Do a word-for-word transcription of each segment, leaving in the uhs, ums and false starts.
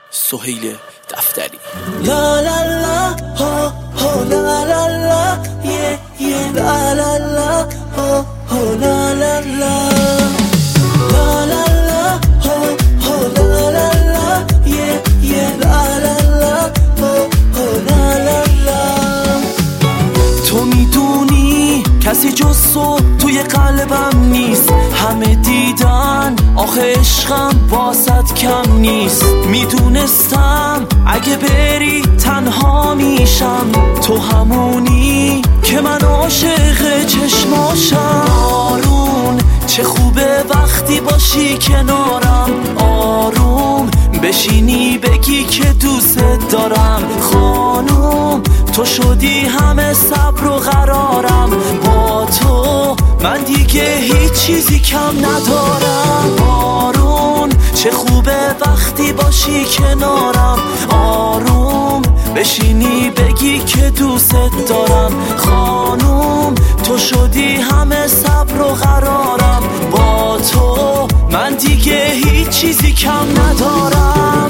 سهیل دفتری. لا لا لا هو هو لا لا لا يه يه لا لا لا هو هو لا لا لا لا لا لا هو هو لا لا لا يه يه لا لا لا هو هو لا لا لا. تو میدونی کسی جز تو توی قلبم نیست، همه دیدن آخه عشقم باست کم نیست. میدونستم اگه بری تنها میشم، تو همونی که من عاشق چشماشم. آروم چه خوبه وقتی باشی کنارم، آروم بشینی بگی که دوست دارم. خانوم تو شدی همه صبر و قرارم، با تو من دیگه هیچ چیزی کم ندارم. آروم چه خوبه وقتی باشی کنارم، آروم بشینی بگی که دوست دارم. خانوم تو شدی همه صبر و قرارم، با تو من دیگه هیچ چیزی کم ندارم.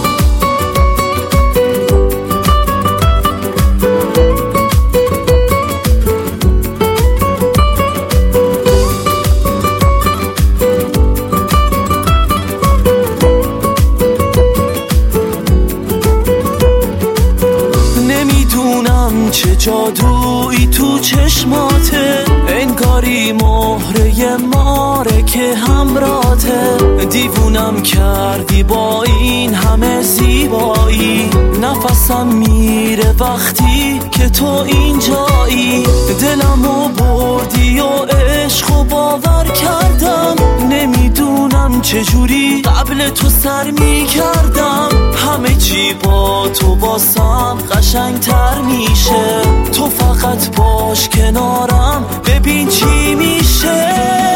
نمیدونم چه جادویی تو چشماته، انگاری مهره ماره که همراته. دیوونم کردی با این همه زیبایی، نفسم میره وقتی که تو اینجایی. دلمو بردی و عشقو باور کردم، نمیدونم چجوری قبل تو سر میکردم. همه چی با تو باسم قشنگتر میشه، تو فقط باش کنارم ببین چی میشه.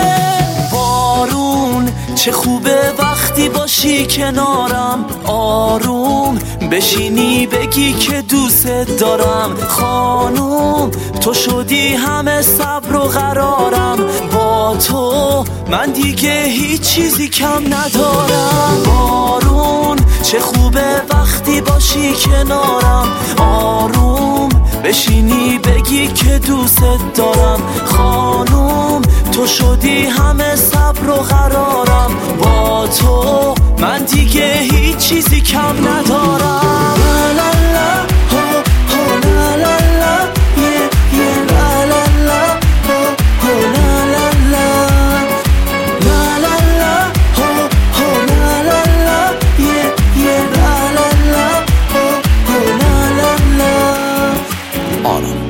بارون چه خوبه وقتی باشی کنارم، آروم بشینی بگی که دوست دارم. خانوم تو شدی همه صبر و قرارم، با تو من دیگه هیچ چیزی کم ندارم. بارون چه خوبه وقتی باشی کنارم، آروم بشینی بگی که دوست دارم. خانوم تو شدی همه صبر و قرارم، با تو من دیگه هیچ چیزی کم ندارم. لا لا لا هو هو لا لا لا يه يه لا لا لا هو هو لا لا لا لا لا لا هو هو لا لا لا يه يه لا لا لا هو هو لا لا لا. آرام